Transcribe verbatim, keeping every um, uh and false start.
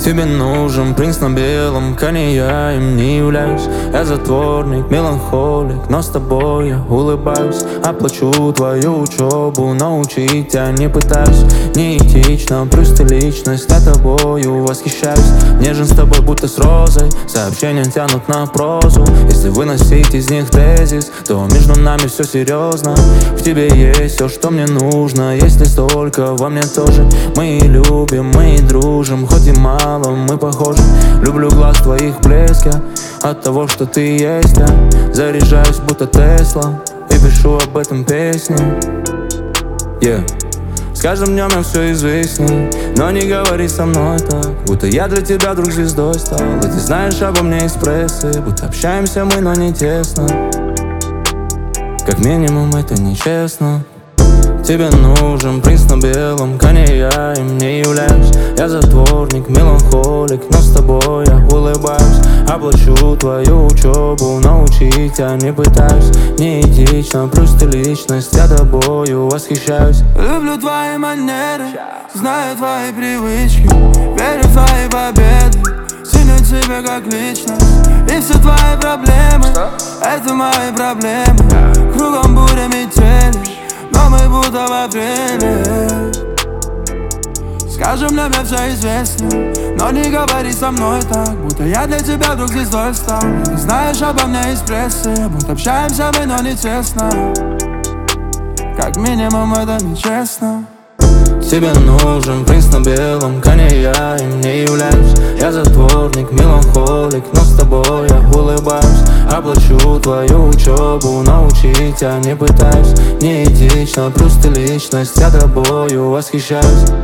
Тебе нужен принц на белом коне, я им не являюсь. Я затворник, меланхолик, но с тобой я улыбаюсь. Оплачу твою учебу, научить тебя не пытаюсь. Неэтично, плюс ты личность, я тобою восхищаюсь. Нежен с тобой, будто с розой, сообщения тянут на прозу. Если выносить из них тезис, то между нами все серьезно. В тебе есть все, что мне нужно, есть ли столько во мне тоже. Мы и любим, мы и дружим, хоть и мало мы похожи. Люблю глаз твоих блеск, я от того, что ты есть. Я заряжаюсь, будто Тесла, и пишу об этом песни. Yeah. С каждым днем я все известней, но не говори со мной так, будто я для тебя вдруг звездой стал. И ты знаешь обо мне из прессы, будто общаемся мы, но не тесно. Как минимум это нечестно. Тебе нужен принц на белом коне, я им не являюсь. Я затворник, меланхолик, но с тобой я улыбаюсь. Оплачу твою учебу, научить я не пытаюсь. Неэтично, плюс ты личность, я тобою восхищаюсь. Люблю твои манеры, знаю твои привычки, верю в твои победы, ценю тебя как личность. И все твои проблемы, это мои проблемы. Кругом буря метели, но мы будто в апреле. Скажем, для меня все известно, но не говори со мной так, будто я для тебя вдруг звездой стал. Ты знаешь обо мне из прессы, будто общаемся мы, но не честно. Как минимум это нечестно. Тебе нужен принц на белом коне, я им не являюсь. Я затворник, меланхолик, но с тобой я улыбаюсь. Оплачу твою учебу, научить я не пытаюсь. Неэтично, плюс ты личность, я тобою восхищаюсь.